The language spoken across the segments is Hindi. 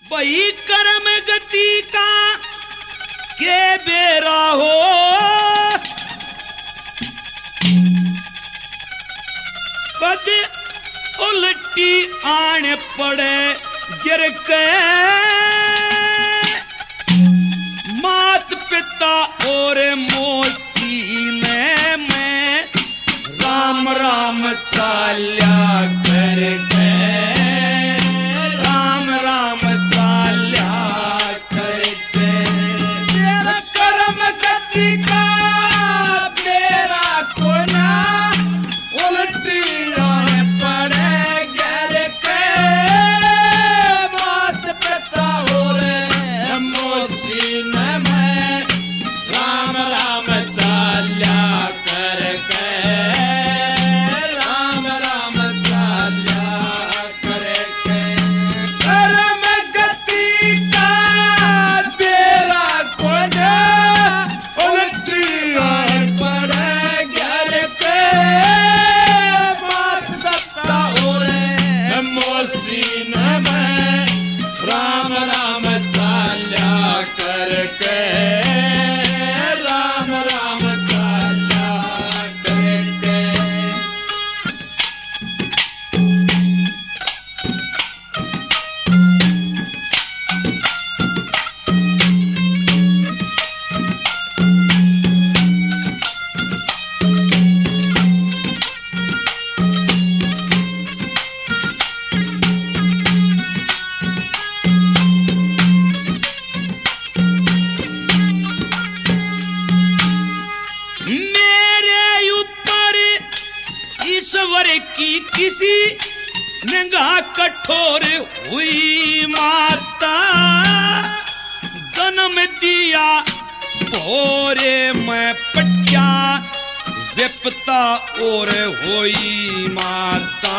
वही कर्म गति का के बेरा हो, कदे उल्टी आने पड़े गिर के, मात पिता और मौसी ने मैं राम राम चाल्या करके, राम राम चाल्या करके, तेरा कर्म गति का मेरा कोना उल्टी आने पड़े गिर के, मात पिता और मौसी ने मैं राम राम चाल्या करके, राम राम चाल्या करके, कर्म गति का तेरा कोना उल्टी आने पड़े गिर के, मात पिता और मौसी ने मैं राम राम चाल्या करके, राम राम चाल्या करके। मेरे ऊपर ईश्वर की किसी निगाह कठोर हुई माता, जन्म दिया भोरे मैं पटिया विपता और हुई माता,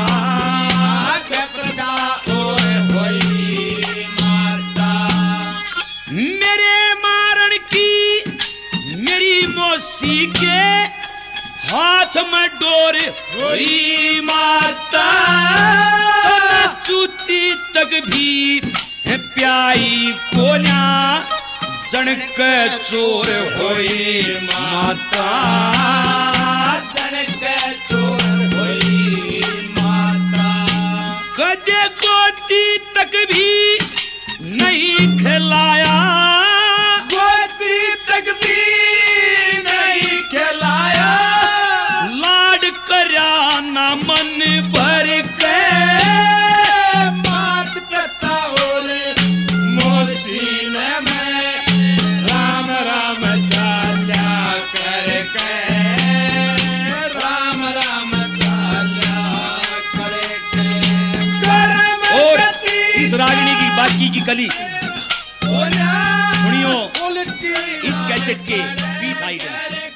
विपता और हुई माता, मेरे मारण की मेरी मौसी के हाथ में डोर हुई माता, चूती तक भी प्याई कोना जनक चोर हुई माता, जनक चोर हुई माता, गधे गोदी तक भी नहीं खिलाया, गोदी तक भी नहीं खिलाया, लाड करया ना मन भर के, मात पिता और मौसी ने मैं राम राम चाल्या करके, राम राम चाल्या करके, और इस रागिनी की बाकी की कली सुनियो इस कैसेट के बी साइड में।